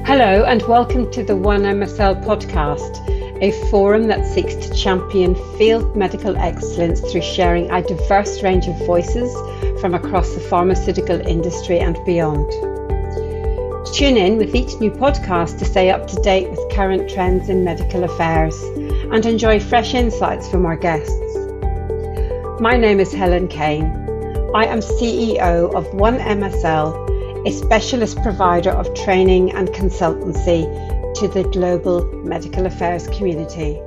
Hello and welcome to the One MSL podcast, a forum that seeks to champion field medical excellence through sharing a diverse range of voices from across the pharmaceutical industry and beyond. Tune in with each new podcast to stay up to date with current trends in medical affairs and enjoy fresh insights from our guests. My name is Helen Kane. I am CEO of One MSL, a specialist provider of training and consultancy to the global medical affairs community.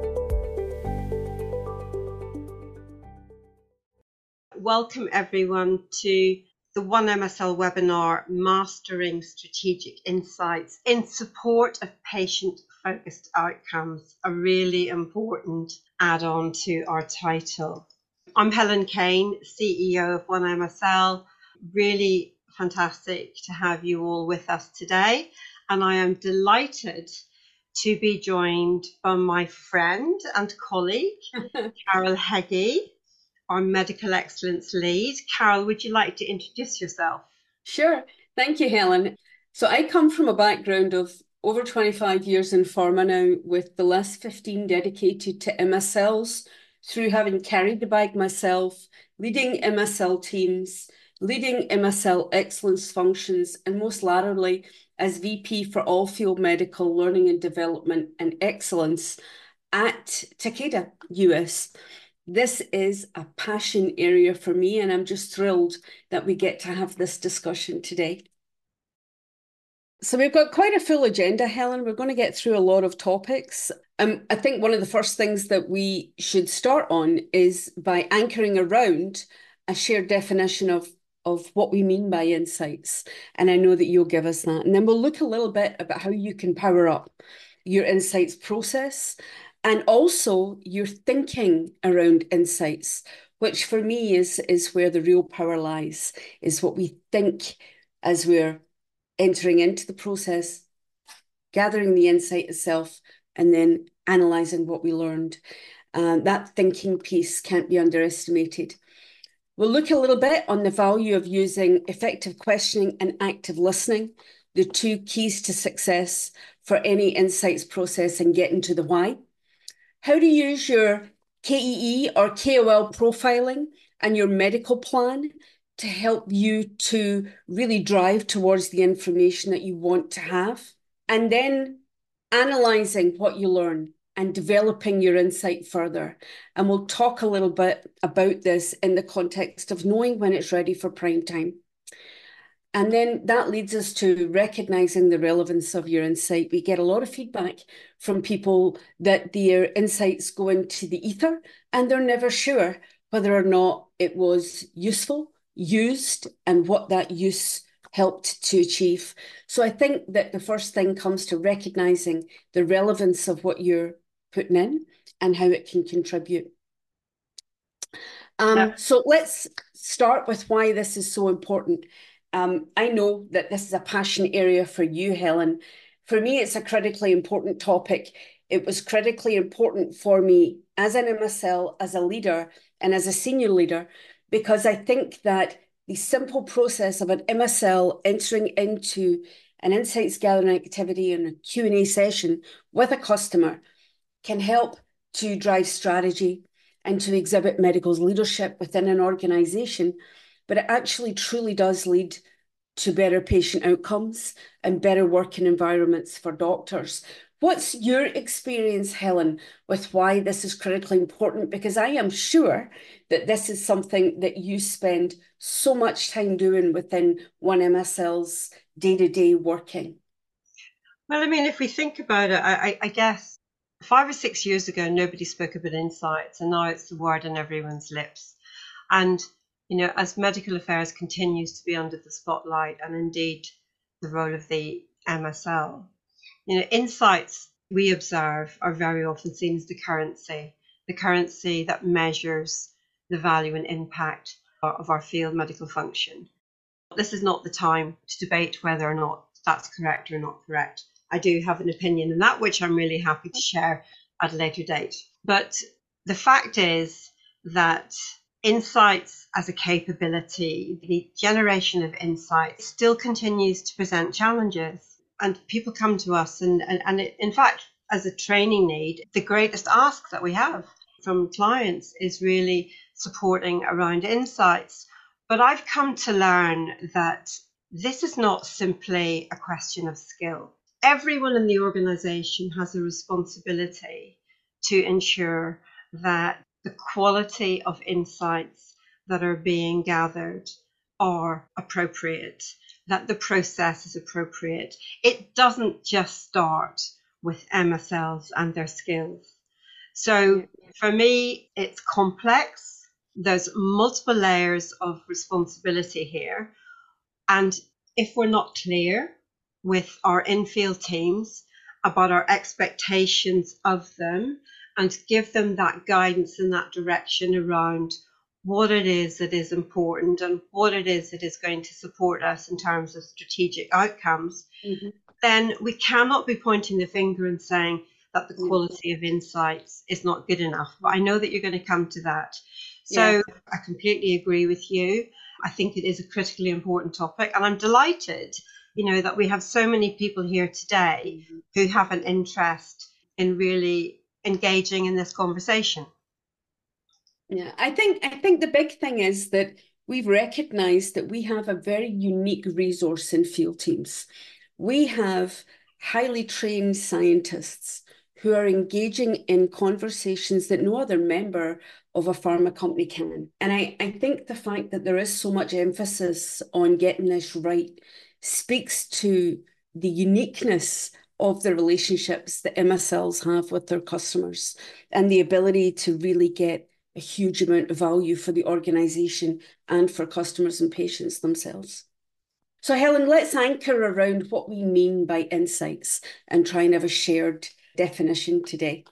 Welcome everyone to the One MSL webinar, Mastering Strategic Insights in Support of Patient-Focused Outcomes, a really important add-on to our title. I'm Helen Kane, CEO of One MSL. Really fantastic to have you all with us today, and I am delighted to be joined by my friend and colleague, Carol Heggie, our Medical Excellence Lead. Carol, would you like to introduce yourself? Sure. Thank you, Helen. So I come from a background of over 25 years in pharma now, with the last 15 dedicated to MSLs, through having carried the bag myself, leading MSL teams, leading MSL excellence functions, and most latterly as VP for all field medical learning and development and excellence at Takeda US. This is a passion area for me, and I'm just thrilled that we get to have this discussion today. So we've got quite a full agenda, Helen. We're going to get through a lot of topics. I think one of the first things that we should start on is by anchoring around a shared definition of what we mean by insights. And I know that you'll give us that. And then we'll look a little bit about how you can power up your insights process and also your thinking around insights, which for me is where the real power lies, is what we think as we're entering into the process, gathering the insight itself, and then analysing what we learned. That thinking piece can't be underestimated. We'll look a little bit on the value of using effective questioning and active listening, the two keys to success for any insights process, and getting to the why. How to use your KEE or KOL profiling and your medical plan to help you to really drive towards the information that you want to have. And then analysing what you learn and developing your insight further. And we'll talk a little bit about this in the context of knowing when it's ready for prime time. And then that leads us to recognizing the relevance of your insight. We get a lot of feedback from people that their insights go into the ether and they're never sure whether or not it was useful, used, and what that use helped to achieve. So I think that the first thing comes to recognizing the relevance of what you're putting in and how it can contribute. So let's start with why this is so important. I know that this is a passion area for you, Helen. For me, it's a critically important topic. It was critically important for me as an MSL, as a leader, and as a senior leader, because I think that the simple process of an MSL entering into an insights gathering activity and a Q&A session with a customer can help to drive strategy and to exhibit medical's leadership within an organization, but it actually truly does lead to better patient outcomes and better working environments for doctors. What's your experience, Helen, with why this is critically important? Because I am sure that this is something that you spend so much time doing within One MSL's day-to-day working. Well, I mean, if we think about it, I guess 5 or 6 years ago, nobody spoke about insights, and now it's the word on everyone's lips. And, you know, as medical affairs continues to be under the spotlight, and indeed the role of the MSL, you know, insights we observe are very often seen as the currency that measures the value and impact of our field medical function. This is not the time to debate whether or not that's correct or not correct. I do have an opinion on that, which I'm really happy to share at a later date. But the fact is that insights as a capability, the generation of insights still continues to present challenges. and people come to us, and in fact, as a training need, the greatest ask that we have from clients is really supporting around insights. But I've come to learn that this is not simply a question of skill. Everyone in the organization has a responsibility to ensure that the quality of insights that are being gathered are appropriate, that the process is appropriate. It doesn't just start with MSLs and their skills. So for me, it's complex. There's multiple layers of responsibility here. And if we're not clear with our in-field teams about our expectations of them and give them that guidance and that direction around what it is that is important and what it is that is going to support us in terms of strategic outcomes, then we cannot be pointing the finger and saying that the quality of insights is not good enough. But I know that you're going to come to that. So I completely agree with you. I think it is a critically important topic, and I'm delighted, that we have so many people here today who have an interest in really engaging in this conversation. Yeah, I think the big thing is that we've recognized that we have a very unique resource in field teams. We have highly trained scientists who are engaging in conversations that no other member of a pharma company can. And I think the fact that there is so much emphasis on getting this right speaks to the uniqueness of the relationships that MSLs have with their customers and the ability to really get a huge amount of value for the organization and for customers and patients themselves. So Helen, let's anchor around what we mean by insights and try and have a shared definition today.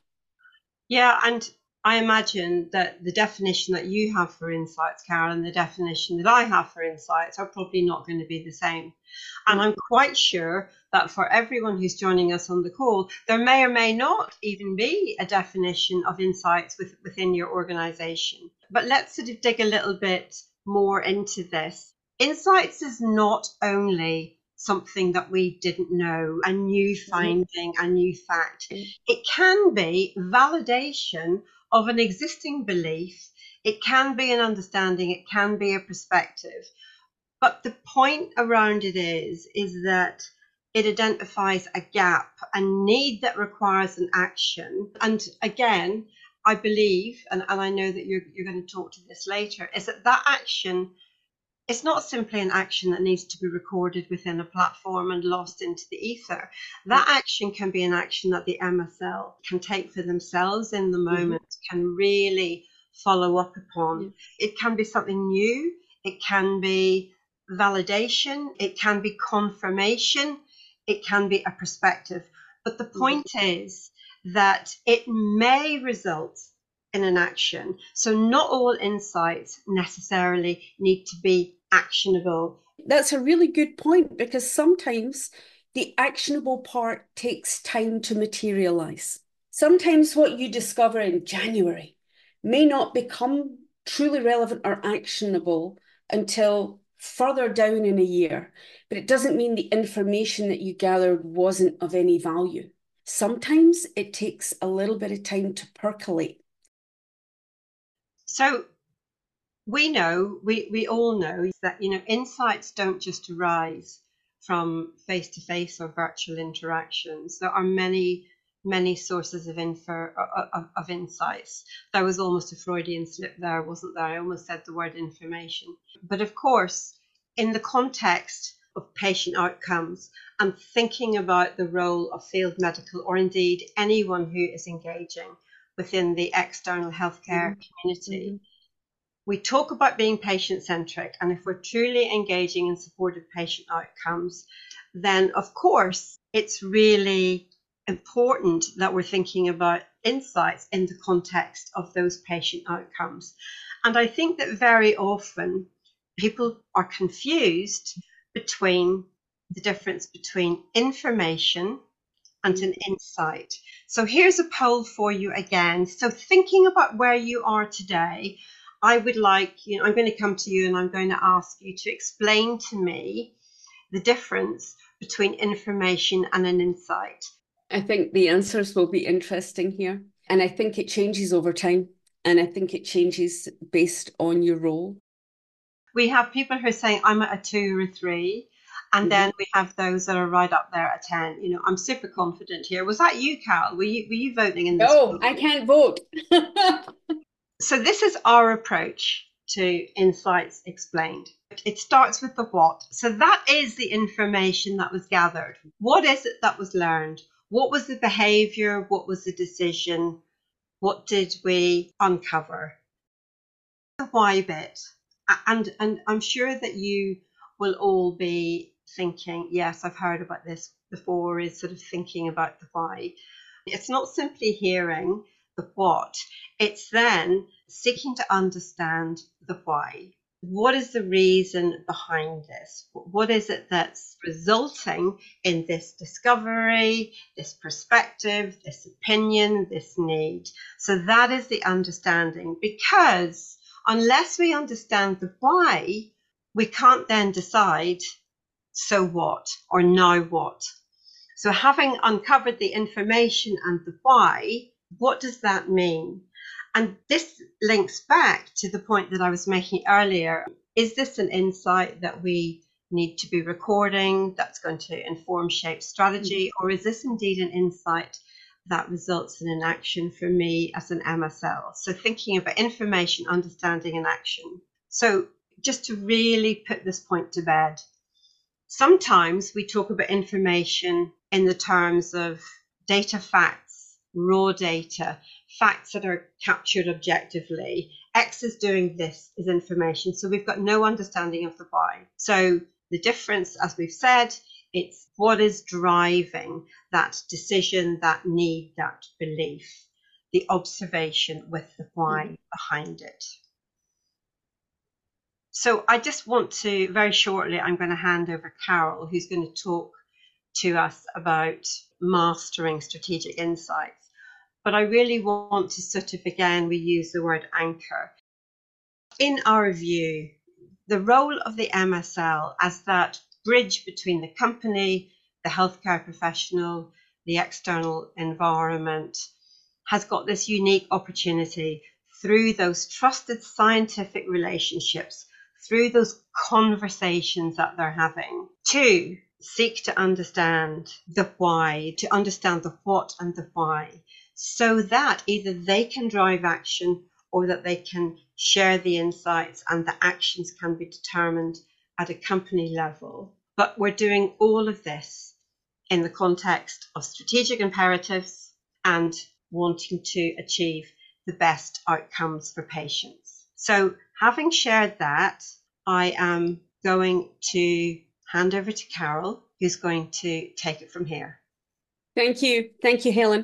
Yeah, and I imagine that the definition that you have for insights, Carol, and the definition that I have for insights are probably not going to be the same. And I'm quite sure that for everyone who's joining us on the call, there may or may not even be a definition of insights within your organization. But let's sort of dig a little bit more into this. Insights is not only something that we didn't know, a new finding, a new fact. It can be validation of an existing belief. It can be an understanding. It can be a perspective. But the point around it is that it identifies a gap, a need that requires an action. And again, I believe, and I know that you're going to talk to this later, is that action, it's not simply an action that needs to be recorded within a platform and lost into the ether. That action can be an action that the MSL can take for themselves in the moment, can really follow up upon. It can be something new. It can be validation. It can be confirmation. It can be a perspective. But the point is that it may result in an action. So not all insights necessarily need to be actionable. That's a really good point, because sometimes the actionable part takes time to materialize. Sometimes what you discover in January may not become truly relevant or actionable until further down in a year, but it doesn't mean the information that you gathered wasn't of any value. Sometimes it takes a little bit of time to percolate. So we know, we all know that, insights don't just arise from face-to-face or virtual interactions. There are many sources of insights. There was almost a Freudian slip there, wasn't there? I almost said the word information. But of course, in the context of patient outcomes and thinking about the role of field medical, or indeed anyone who is engaging within the external healthcare community, we talk about being patient-centric, and if we're truly engaging in supportive patient outcomes, then of course it's really important that we're thinking about insights in the context of those patient outcomes. And I think that very often people are confused between the difference between information and an insight. So here's a poll for you again. So thinking about where you are today, I would like, I'm going to come to you and I'm going to ask you to explain to me the difference between information and an insight? I think the answers will be interesting here. And I think it changes over time. And I think it changes based on your role. We have people who are saying, I'm at a 2 or a 3. And then we have those that are right up there at 10. You know, I'm super confident here. Was that you, Carol? Were you voting in this? No, I can't vote. So this is our approach to Insights Explained. It starts with the what. So that is the information that was gathered. What is it that was learned? What was the behavior? What was the decision? What did we uncover? The why bit. And I'm sure that you will all be thinking, yes, I've heard about this before, is sort of thinking about the why. It's not simply hearing the what, it's then seeking to understand the why. What is the reason behind this? What is it that's resulting in this discovery, this perspective, this opinion, this need? So that is the understanding, because unless we understand the why, we can't then decide, so what, or now what? So having uncovered the information and the why, what does that mean? And this links back to the point that I was making earlier. Is this an insight that we need to be recording that's going to inform, shape strategy? Or is this indeed an insight that results in an action for me as an MSL? So thinking about information, understanding, and action. So just to really put this point to bed, sometimes we talk about information in the terms of data facts, raw data, facts that are captured objectively. X is doing this is information. So we've got no understanding of the why. So the difference, as we've said, it's what is driving that decision, that need, that belief, the observation with the why behind it. So I just want to, very shortly, I'm going to hand over Carol, who's going to talk to us about mastering strategic insights. But I really want to sort of, again, we use the word anchor. In our view, the role of the MSL as that bridge between the company, the healthcare professional, the external environment, has got this unique opportunity through those trusted scientific relationships, through those conversations that they're having, to seek to understand the why, to understand the what and the why, so that either they can drive action or that they can share the insights and the actions can be determined at a company level. But we're doing all of this in the context of strategic imperatives and wanting to achieve the best outcomes for patients. So having shared that, I am going to hand over to Carol, who's going to take it from here. Thank you. Thank you, Helen.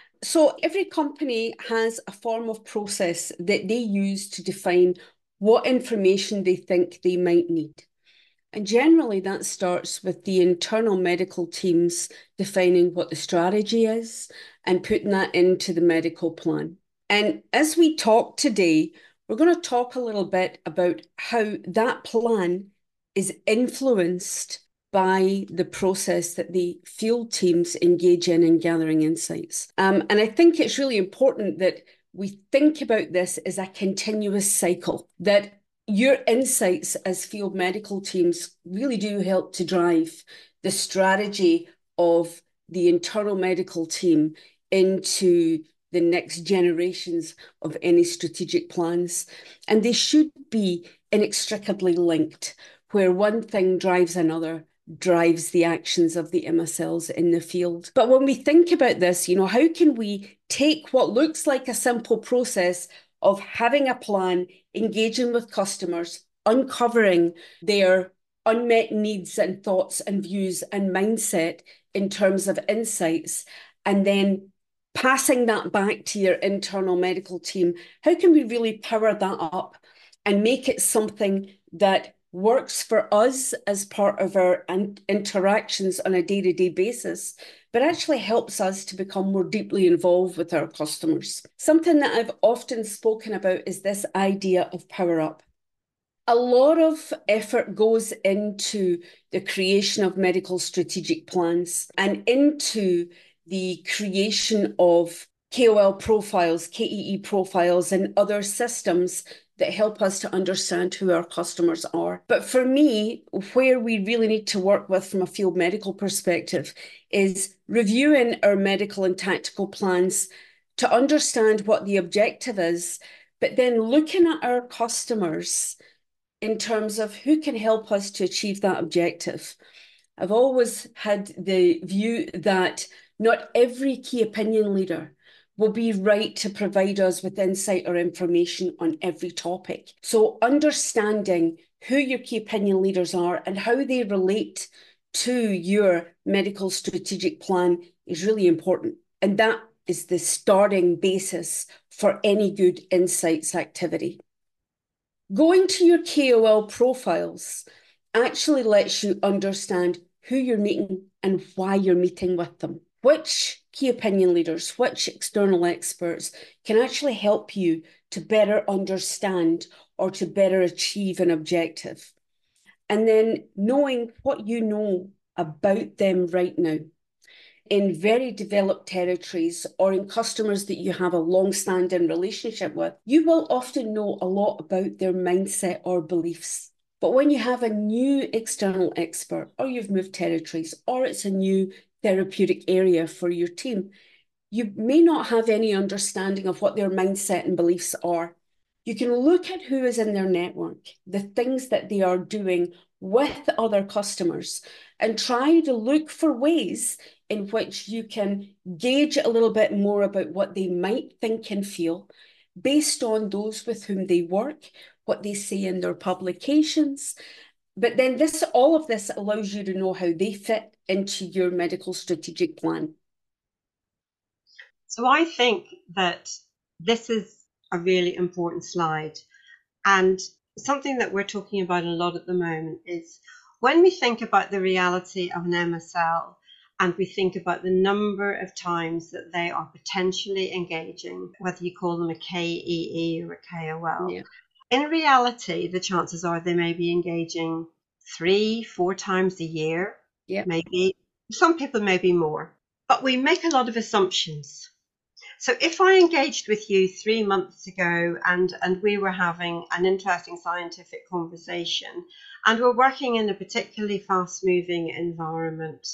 So every company has a form of process that they use to define what information they think they might need. And generally that starts with the internal medical teams defining what the strategy is and putting that into the medical plan. And as we talk today, we're going to talk a little bit about how that plan is influenced by the process that the field teams engage in gathering insights. And I think it's really important that we think about this as a continuous cycle, that your insights as field medical teams really do help to drive the strategy of the internal medical team into the next generations of any strategic plans. And they should be inextricably linked, where one thing drives another, drives the actions of the MSLs in the field. But when we think about this, how can we take what looks like a simple process of having a plan, engaging with customers, uncovering their unmet needs and thoughts and views and mindset in terms of insights, and then passing that back to your internal medical team? How can we really power that up and make it something that works for us as part of our interactions on a day-to-day basis, but actually helps us to become more deeply involved with our customers? Something that I've often spoken about is this idea of power up. A lot of effort goes into the creation of medical strategic plans and into the creation of KOL profiles, KEE profiles, and other systems that help us to understand who our customers are. But for me, where we really need to work with from a field medical perspective is reviewing our medical and tactical plans to understand what the objective is, but then looking at our customers in terms of who can help us to achieve that objective. I've always had the view that not every key opinion leader will be right to provide us with insight or information on every topic. So understanding who your key opinion leaders are and how they relate to your medical strategic plan is really important. And that is the starting basis for any good insights activity. Going to your KOL profiles actually lets you understand who you're meeting and why you're meeting with them. Which key opinion leaders, which external experts can actually help you to better understand or to better achieve an objective. And then knowing what you know about them right now. In very developed territories or in customers that you have a long-standing relationship with, you will often know a lot about their mindset or beliefs. But when you have a new external expert, or you've moved territories, or it's a new therapeutic area for your team, you may not have any understanding of what their mindset and beliefs are. You can look at who is in their network, the things that they are doing with other customers, and try to look for ways in which you can gauge a little bit more about what they might think and feel based on those with whom they work, what they say in their publications. But then all of this allows you to know how they fit into your medical strategic plan. So I think that this is a really important slide, and something that we're talking about a lot at the moment is when we think about the reality of an MSL and we think about the number of times that they are potentially engaging, whether you call them a KEE or a KOL. Yeah. In reality, the chances are they may be engaging 3-4 times a year, maybe. Some people may be more, but we make a lot of assumptions. So if I engaged with you 3 months ago and we were having an interesting scientific conversation and we're working in a particularly fast-moving environment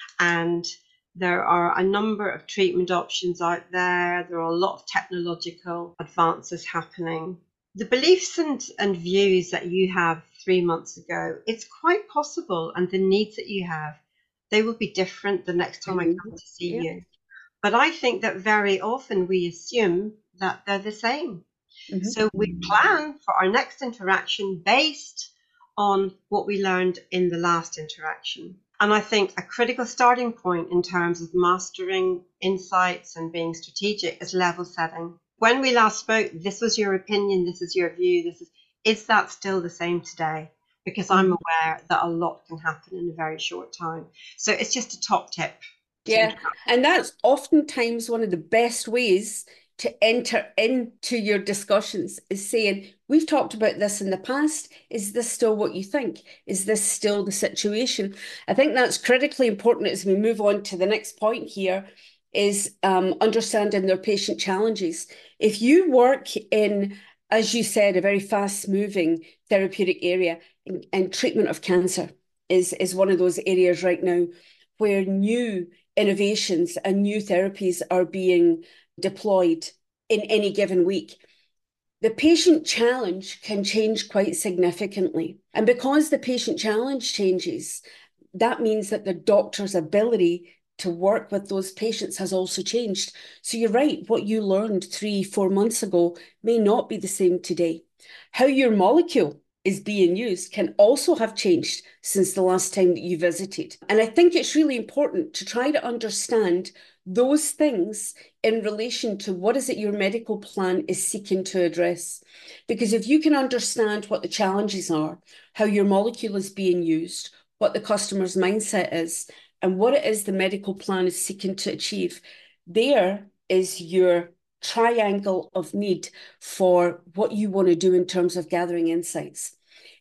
and there are a number of treatment options out there, there are a lot of technological advances happening. The beliefs and views that you have 3 months ago, it's quite possible, and the needs that you have, they will be different the next time I come to see you. But I think that very often we assume that they're the same. So we plan for our next interaction based on what we learned in the last interaction. And I think a critical starting point in terms of mastering insights and being strategic is level setting. When we last spoke, this was your opinion, this is your view, is that still the same today? Because I'm aware that a lot can happen in a very short time. So it's just a top tip. Yeah, and that's oftentimes one of the best ways to enter into your discussions is saying, we've talked about this in the past. Is this still what you think? Is this still the situation? I think that's critically important as we move on to the next point here is understanding their patient challenges. If you work in, as you said, a very fast-moving therapeutic area, and treatment of cancer is one of those areas right now where new innovations and new therapies are being deployed in any given week. The patient challenge can change quite significantly. And because the patient challenge changes, that means that the doctor's ability to work with those patients has also changed. So you're right, what you learned 3-4 months ago may not be the same today. How your molecule is being used can also have changed since the last time that you visited. And I think it's really important to try to understand those things in relation to what is it your medical plan is seeking to address. Because if you can understand what the challenges are, how your molecule is being used, what the customer's mindset is, and what it is the medical plan is seeking to achieve, there is your triangle of need for what you want to do in terms of gathering insights.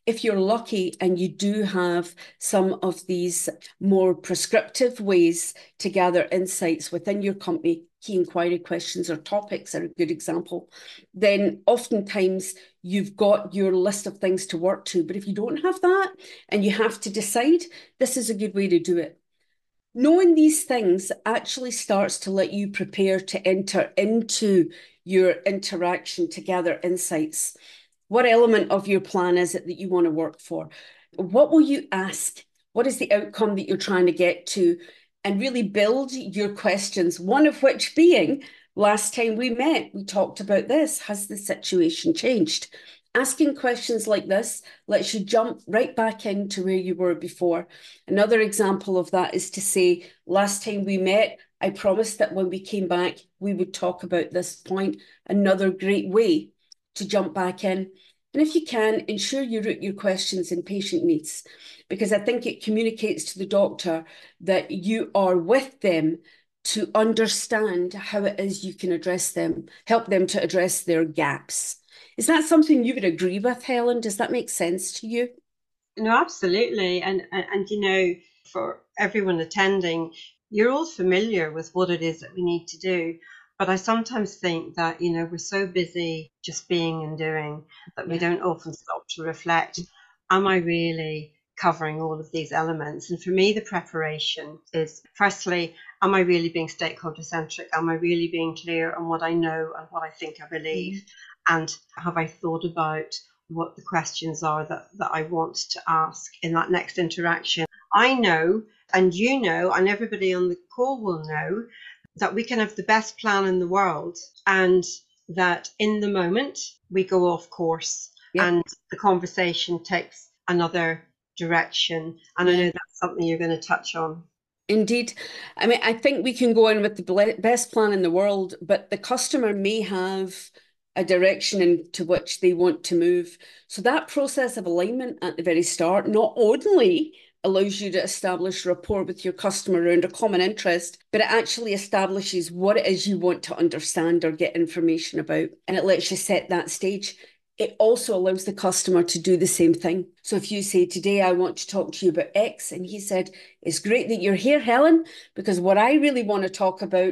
If you're lucky and you do have some of these more prescriptive ways to gather insights within your company, key inquiry questions or topics are a good example, then oftentimes you've got your list of things to work to. But if you don't have that and you have to decide, this is a good way to do it. Knowing these things actually starts to let you prepare to enter into your interaction to gather insights. What element of your plan is it that you want to work for? What will you ask? What is the outcome that you're trying to get to? And really build your questions, one of which being, last time we met, we talked about this. Has the situation changed? Asking questions like this lets you jump right back into where you were before. Another example of that is to say, last time we met, I promised that when we came back, we would talk about this point. Another great way to jump back in. And if you can, ensure you root your questions in patient needs, because I think it communicates to the doctor that you are with them to understand how it is you can address them, help them to address their gaps. Is that something you would agree with, Helen? Does that make sense to you? No, absolutely. And you know, for everyone attending, you're all familiar with what it is that we need to do. But I sometimes think that, you know, we're so busy just being and doing that we don't often stop to reflect, am I really covering all of these elements? And for me, the preparation is, firstly, am I really being stakeholder centric? Am I really being clear on what I know and what I think I believe? And have I thought about what the questions are that I want to ask in that next interaction? I know, and you know, and everybody on the call will know, that we can have the best plan in the world and that in the moment we go off course and the conversation takes another direction. And I know that's something you're going to touch on. Indeed. I mean, I think we can go in with the best plan in the world, but the customer may have a direction into which they want to move. So that process of alignment at the very start not only allows you to establish rapport with your customer around a common interest, but it actually establishes what it is you want to understand or get information about, and it lets you set that stage. It also allows the customer to do the same thing. So if you say, today I want to talk to you about X, and he said, it's great that you're here, Helen, because what I really want to talk about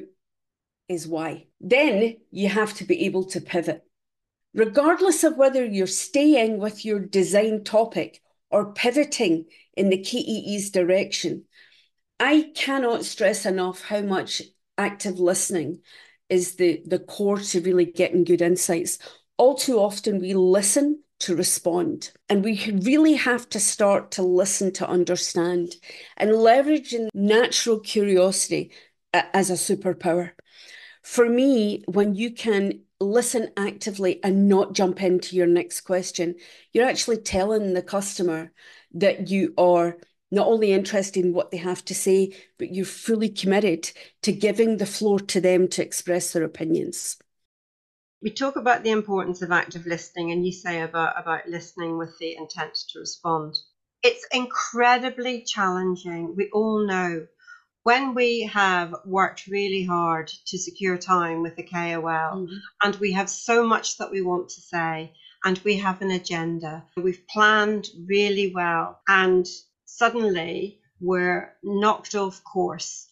is Y. Then you have to be able to pivot. Regardless of whether you're staying with your design topic or pivoting in the KEE's direction, I cannot stress enough how much active listening is the core to really getting good insights. All too often we listen to respond, and we really have to start to listen to understand and leveraging natural curiosity as a superpower. For me, when you can listen actively and not jump into your next question, you're actually telling the customer that you are not only interested in what they have to say, but you're fully committed to giving the floor to them to express their opinions. We talk about the importance of active listening, and you say about listening with the intent to respond. It's incredibly challenging. We all know when we have worked really hard to secure time with the KOL, and we have so much that we want to say, and we have an agenda, we've planned really well, and suddenly we're knocked off course.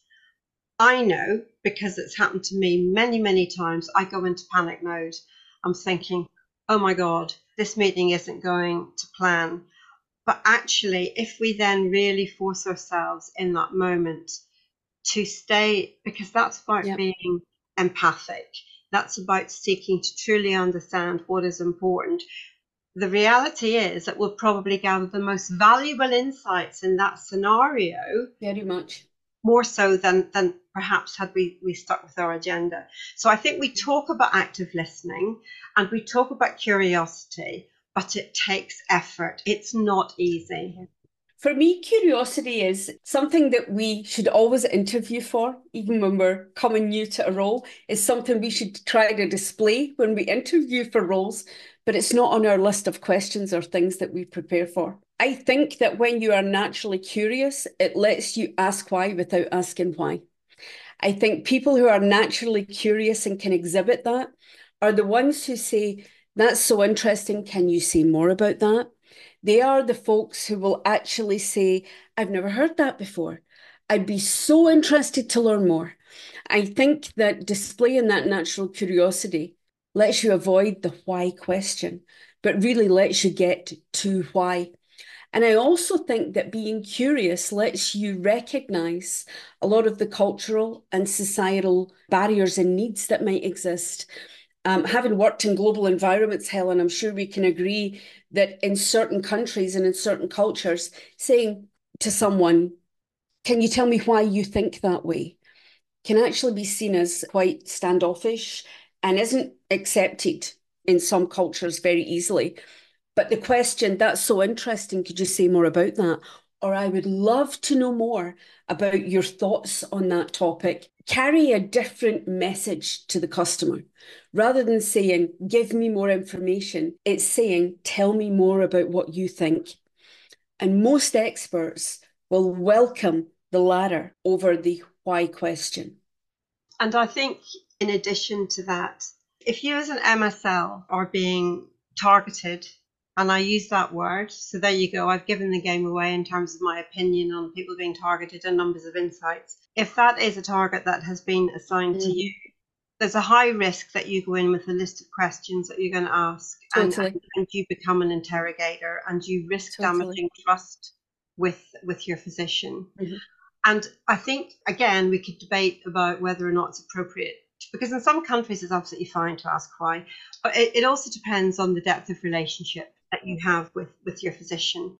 I know, because it's happened to me many, many times, I go into panic mode. I'm thinking, oh my God, this meeting isn't going to plan. But actually, if we then really force ourselves in that moment to stay, because that's about being empathic, that's about seeking to truly understand what is important. The reality is that we'll probably gather the most valuable insights in that scenario. Very much. More so than perhaps had we stuck with our agenda. So I think we talk about active listening and we talk about curiosity, but it takes effort. It's not easy. For me, curiosity is something that we should always interview for, even when we're coming new to a role. It's something we should try to display when we interview for roles, but it's not on our list of questions or things that we prepare for. I think that when you are naturally curious, it lets you ask why without asking why. I think people who are naturally curious and can exhibit that are the ones who say, that's so interesting, can you say more about that? They are the folks who will actually say, I've never heard that before. I'd be so interested to learn more. I think that displaying that natural curiosity lets you avoid the why question, but really lets you get to why. And I also think that being curious lets you recognize a lot of the cultural and societal barriers and needs that might exist. Having worked in global environments, Helen, I'm sure we can agree that in certain countries and in certain cultures, saying to someone, can you tell me why you think that way, can actually be seen as quite standoffish and isn't accepted in some cultures very easily. But the question, that's so interesting, could you say more about that? Or I would love to know more about your thoughts on that topic. Carry a different message to the customer. Rather than saying, give me more information, it's saying, tell me more about what you think. And most experts will welcome the latter over the why question. And I think in addition to that, if you as an MSL are being targeted, and I use that word, so there you go, I've given the game away in terms of my opinion on people being targeted and numbers of insights. If that is a target that has been assigned to you, there's a high risk that you go in with a list of questions that you're going to ask, Totally. and you become an interrogator, and you risk damaging trust with your physician. And I think, again, we could debate about whether or not it's appropriate, because in some countries it's absolutely fine to ask why, but it also depends on the depth of relationship that you have with your physician.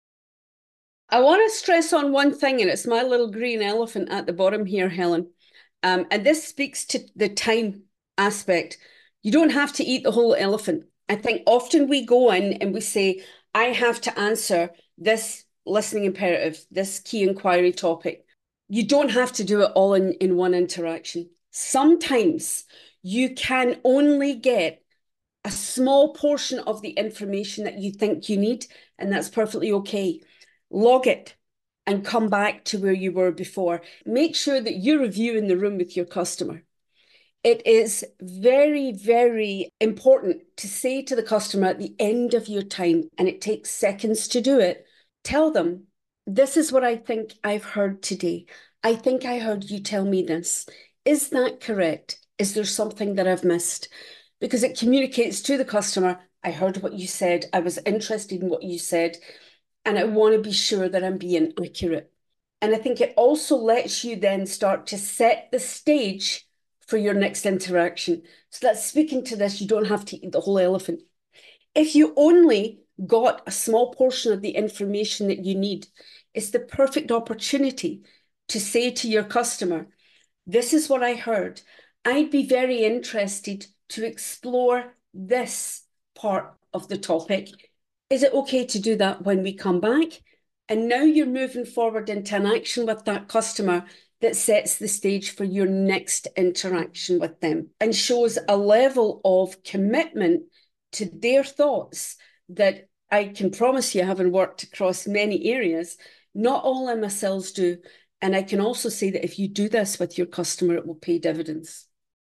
I want to stress on one thing, and it's my little green elephant at the bottom here, Helen. And this speaks to the time aspect. You don't have to eat the whole elephant. I think often we go in and we say, I have to answer this listening imperative, this key inquiry topic. You don't have to do it all in one interaction. Sometimes you can only get a small portion of the information that you think you need, and that's perfectly okay. Log it and come back to where you were before. Make sure that you're reviewing the room with your customer. It is very, very important to say to the customer at the end of your time, and it takes seconds to do it, tell them, this is what I think I've heard today. I think I heard you tell me this. Is that correct? Is there something that I've missed? Because it communicates to the customer, I heard what you said, I was interested in what you said, and I want to be sure that I'm being accurate. And I think it also lets you then start to set the stage for your next interaction. So that's speaking to this, you don't have to eat the whole elephant. If you only got a small portion of the information that you need, it's the perfect opportunity to say to your customer, this is what I heard. I'd be very interested to explore this part of the topic. Is it okay to do that when we come back? And now you're moving forward into an action with that customer that sets the stage for your next interaction with them and shows a level of commitment to their thoughts that I can promise you, having worked across many areas, not all MSLs do. And I can also say that if you do this with your customer, it will pay dividends.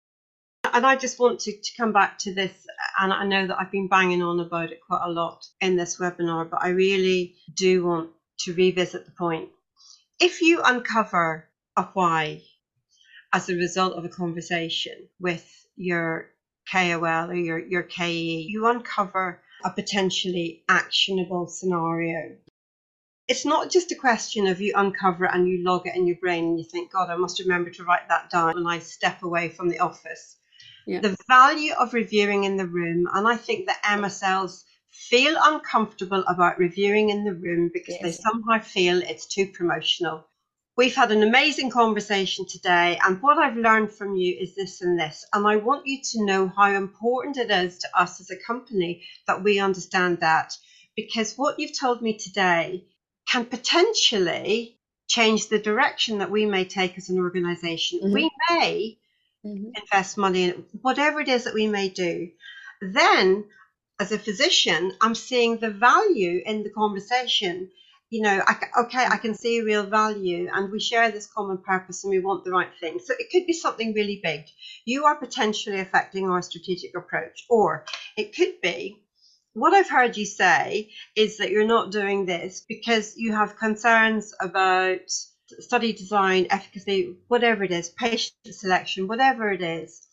And I just want to come back to this, and I know that I've been banging on about it quite a lot in this webinar, but I really do want to revisit the point. If you uncover a why as a result of a conversation with your KOL or your KE, you uncover a potentially actionable scenario. It's not just a question of you uncover it and you log it in your brain and you think, God, I must remember to write that down when I step away from the office. Yeah. The value of reviewing in the room, and I think that MSLs feel uncomfortable about reviewing in the room because they somehow feel it's too promotional. We've had an amazing conversation today, and what I've learned from you is this and this, and I want you to know how important it is to us as a company that we understand that, because what you've told me today can potentially change the direction that we may take as an organization. We may invest money in whatever it is that we may do. Then, as a physician, I'm seeing the value in the conversation. You know, I can see real value, and we share this common purpose and we want the right thing. So it could be something really big. You are potentially affecting our strategic approach, or it could be what I've heard you say is that you're not doing this because you have concerns about study design, efficacy, whatever it is, patient selection, whatever it is.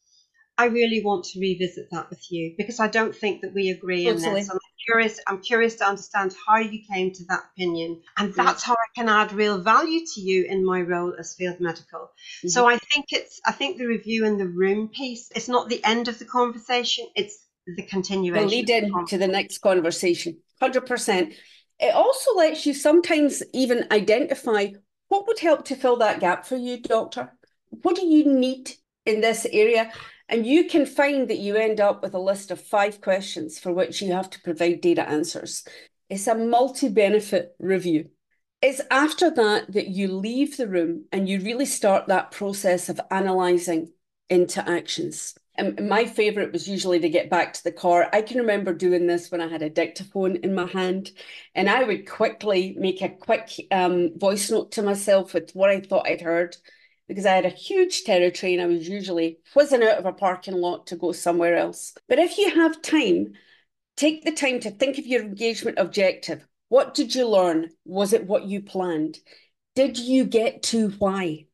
I really want to revisit that with you because I don't think that we agree in this. Totally. I'm curious to understand how you came to that opinion. And Yeah. that's how I can add real value to you in my role as field medical. So I think the review in the room piece, it's not the end of the conversation, it's the continuation. The lead in to the next conversation. 100%. It also lets you sometimes even identify what would help to fill that gap for you, doctor. What do you need in this area? And you can find that you end up with a list of 5 questions for which you have to provide data answers. It's a multi-benefit review. It's after that that you leave the room and you really start that process of analysing into actions. And my favourite was usually to get back to the car. I can remember doing this when I had a dictaphone in my hand, and I would quickly make a quick voice note to myself with what I thought I'd heard, because I had a huge territory and I was usually whizzing out of a parking lot to go somewhere else. But if you have time, take the time to think of your engagement objective. What did you learn? Was it what you planned? Did you get to why?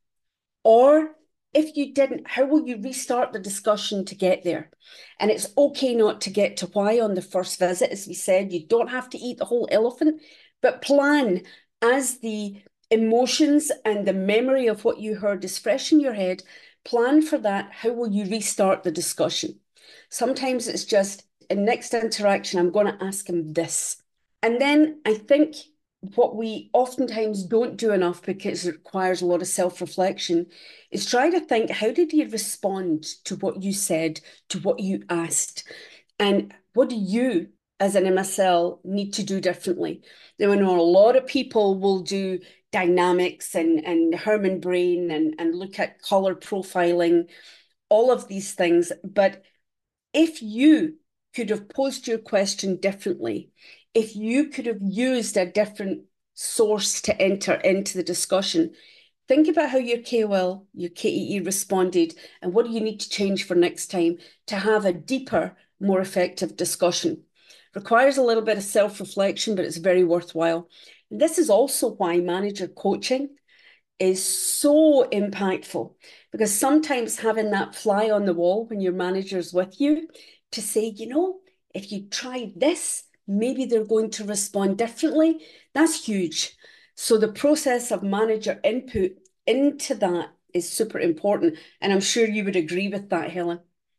Or if you didn't, how will you restart the discussion to get there? And it's okay not to get to why on the first visit. As we said, you don't have to eat the whole elephant, but plan as the emotions and the memory of what you heard is fresh in your head. Plan for that. How will you restart the discussion? Sometimes it's just, in next interaction, I'm going to ask him this. And then I think what we oftentimes don't do enough, because it requires a lot of self-reflection, is try to think, how did he respond to what you said, to what you asked? And what do you, as an MSL, need to do differently? Now, I know a lot of people will do dynamics and Herman Brain and look at color profiling, all of these things. But if you could have posed your question differently, if you could have used a different source to enter into the discussion, think about how your KOL, your KEE responded, and what do you need to change for next time to have a deeper, more effective discussion. Requires a little bit of self-reflection, but it's very worthwhile. And this is also why manager coaching is so impactful, because sometimes having that fly on the wall when your manager's with you to say, you know, if you try this, maybe they're going to respond differently, that's huge. So the process of manager input into that is super important. And I'm sure you would agree with that, Helen.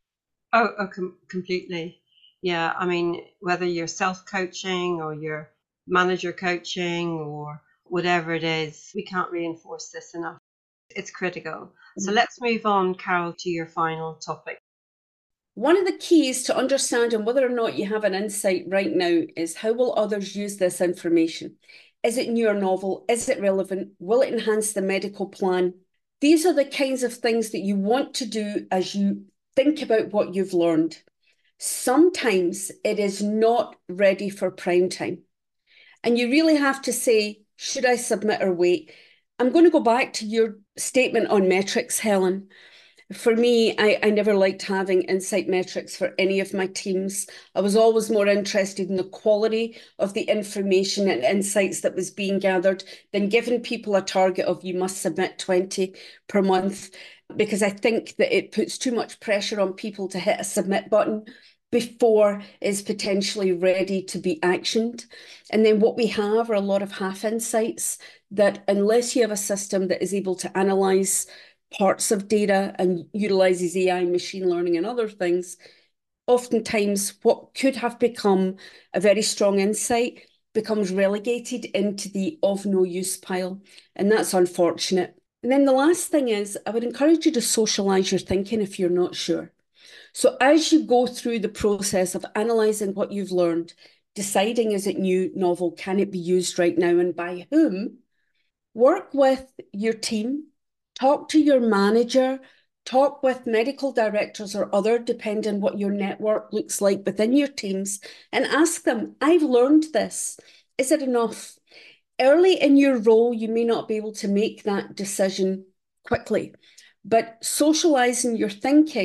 Completely. Yeah, I mean, whether you're self-coaching or you're manager coaching or whatever it is, we can't reinforce this enough. It's critical. So let's move on, Carol, to your final topic. One of the keys to understanding whether or not you have an insight right now is, how will others use this information? Is it new or novel? Is it relevant? Will it enhance the medical plan? These are the kinds of things that you want to do as you think about what you've learned. Sometimes it is not ready for prime time. And you really have to say, should I submit or wait? I'm going to go back to your statement on metrics, Helen. For me, I never liked having insight metrics for any of my teams. I was always more interested in the quality of the information and insights that was being gathered than giving people a target of you must submit 20 per month, because I think that it puts too much pressure on people to hit a submit button before it's potentially ready to be actioned. And then what we have are a lot of half insights that, unless you have a system that is able to analyze parts of data and utilizes AI, machine learning, and other things, oftentimes what could have become a very strong insight becomes relegated into the of no use pile. And that's unfortunate. And then the last thing is, I would encourage you to socialize your thinking if you're not sure. So as you go through the process of analysing what you've learned, deciding, is it new, novel, can it be used right now, and by whom, work with your team, talk to your manager, talk with medical directors or other, depending on what your network looks like within your teams, and ask them, I've learned this. Is it enough? Early in your role, you may not be able to make that decision quickly, but socialising your thinking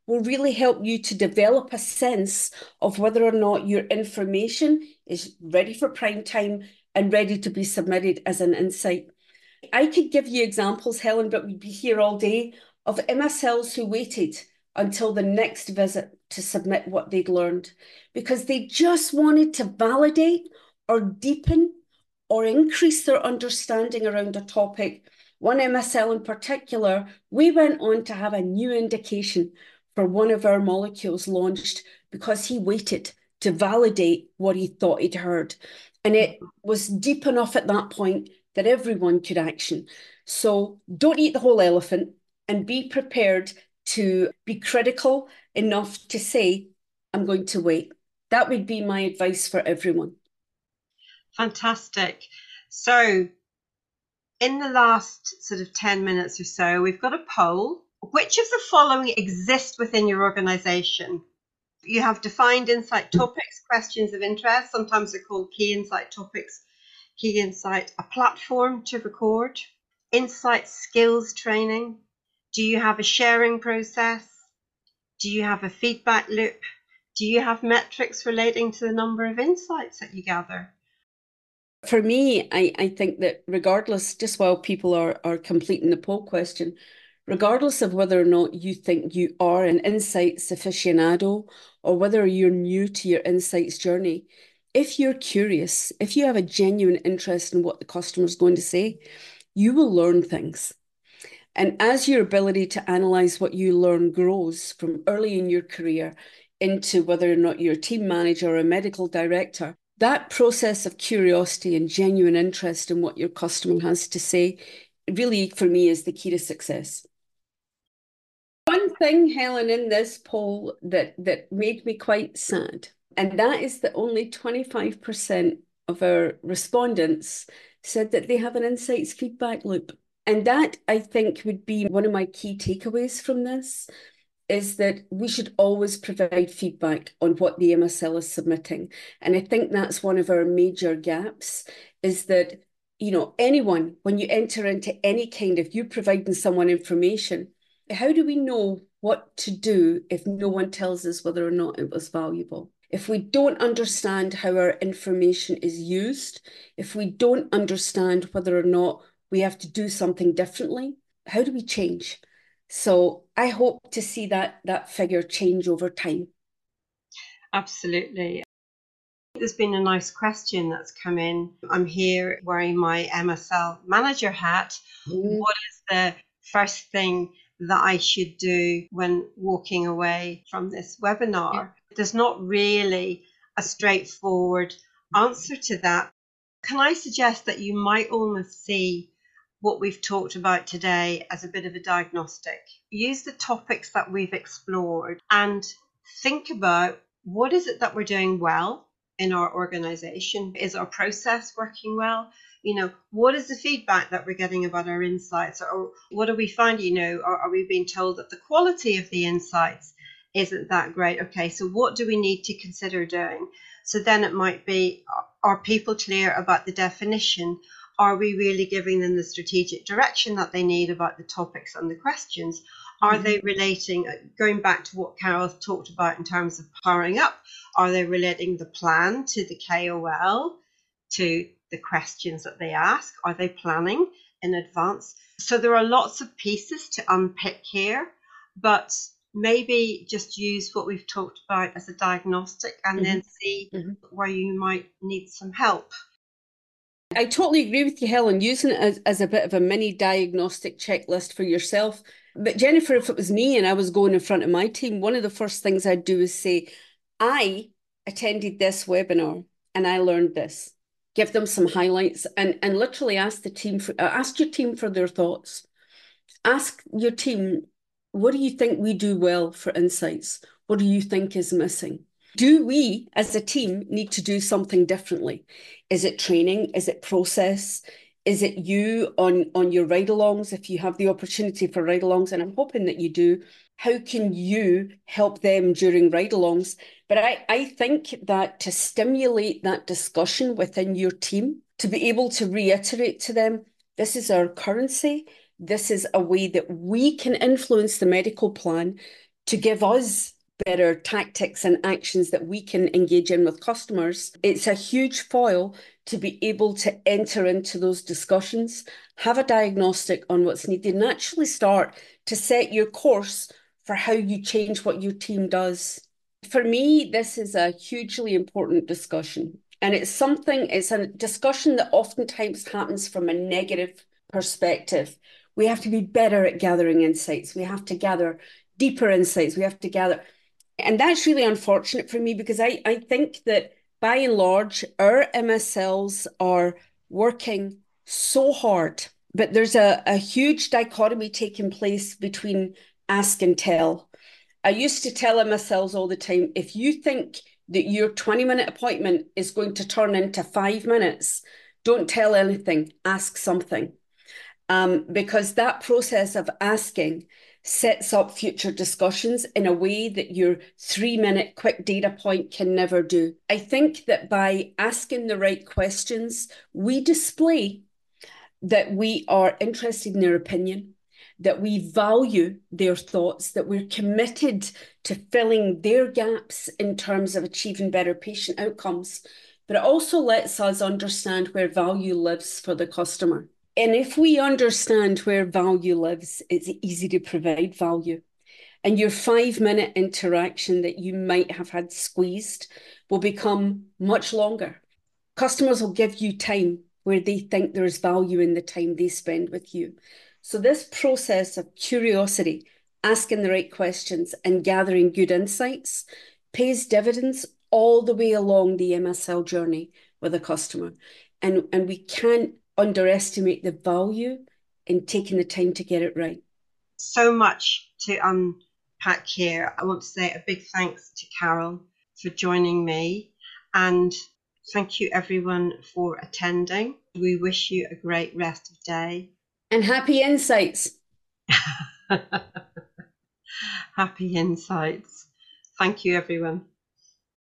will really help you to develop a sense of whether or not your information is ready for prime time and ready to be submitted as an insight. I could give you examples, Helen, but we'd be here all day, of MSLs who waited until the next visit to submit what they'd learned because they just wanted to validate or deepen or increase their understanding around a topic. One MSL in particular, we went on to have a new indication for one of our molecules launched because he waited to validate what he thought he'd heard. And it was deep enough at that point that everyone could action. So don't eat the whole elephant and be prepared to be critical enough to say, I'm going to wait. That would be my advice for everyone. Fantastic. So in the last sort of 10 minutes or so, we've got a poll. Which of the following exist within your organization? You have defined insight topics, questions of interest. Sometimes they're called key insight topics, key insight, a platform to record, insight skills training. Do you have a sharing process? Do you have a feedback loop? Do you have metrics relating to the number of insights that you gather? For me, I think that regardless, just while people are completing the poll question, regardless of whether or not you think you are an insights aficionado or whether you're new to your insights journey, if you're curious, if you have a genuine interest in what the customer is going to say, you will learn things. And as your ability to analyze what you learn grows from early in your career into whether or not you're a team manager or a medical director, that process of curiosity and genuine interest in what your customer has to say really, for me, is the key to success. One thing, Helen, in this poll that made me quite sad, and that is that only 25% of our respondents said that they have an insights feedback loop. And that, I think, would be one of my key takeaways from this, is that we should always provide feedback on what the MSL is submitting. And I think that's one of our major gaps, is that, you know, anyone, when you enter into any kind of, you providing someone information, how do we know what to do if no one tells us whether or not it was valuable? If we don't understand how our information is used, if we don't understand whether or not we have to do something differently, how do we change? So I hope to see that figure change over time. Absolutely. There's been a nice question that's come in. I'm here wearing my MSL manager hat. What is the first thing that I should do when walking away from this webinar? Yeah. There's not really a straightforward answer to that. Can I suggest that you might almost see what we've talked about today as a bit of a diagnostic? Use the topics that we've explored and think about, what is it that we're doing well in our organization? Is our process working well? You know, what is the feedback that we're getting about our insights? Or what are we finding? You know, are we being told that the quality of the insights isn't that great? Okay, so what do we need to consider doing? So then it might be, are people clear about the definition? Are we really giving them the strategic direction that they need about the topics and the questions? Are they relating, going back to what Carol talked about in terms of powering up, are they relating the plan to the KOL, to the questions that they ask? Are they planning in advance? So there are lots of pieces to unpick here, but maybe just use what we've talked about as a diagnostic and then see where you might need some help. I totally agree with you, Helen, using it as a bit of a mini diagnostic checklist for yourself. But Jennifer, if it was me and I was going in front of my team, one of the first things I'd do is say, I attended this webinar and I learned this. Give them some highlights and literally ask the team ask your team for their thoughts. Ask your team, what do you think we do well for insights? What do you think is missing? Do we, as a team, need to do something differently? Is it training? Is it process? Is it you on your ride-alongs, if you have the opportunity for ride-alongs? And I'm hoping that you do. How can you help them during ride-alongs? But I think that to stimulate that discussion within your team, to be able to reiterate to them, this is our currency. This is a way that we can influence the medical plan to give us better tactics and actions that we can engage in with customers. It's a huge foil to be able to enter into those discussions, have a diagnostic on what's needed, and actually start to set your course for how you change what your team does. For me, this is a hugely important discussion. And it's a discussion that oftentimes happens from a negative perspective. We have to be better at gathering insights. We have to gather deeper insights. We have to gather. And that's really unfortunate for me because I think that by and large, our MSLs are working so hard, but there's a huge dichotomy taking place between ask and tell. I used to tell MSLs all the time, if you think that your 20-minute appointment is going to turn into 5 minutes, don't tell anything, ask something. Because that process of asking sets up future discussions in a way that your 3-minute quick data point can never do. I think that by asking the right questions, we display that we are interested in their opinion, that we value their thoughts, that we're committed to filling their gaps in terms of achieving better patient outcomes. But it also lets us understand where value lives for the customer. And if we understand where value lives, it's easy to provide value. And your 5-minute interaction that you might have had squeezed will become much longer. Customers will give you time where they think there's value in the time they spend with you. So this process of curiosity, asking the right questions and gathering good insights pays dividends all the way along the MSL journey with a customer. And we can't underestimate the value in taking the time to get it right. So much to unpack here. I want to say a big thanks to Carol for joining me, and thank you everyone for attending. We wish you a great rest of day. And happy insights. Happy insights. Thank you, everyone.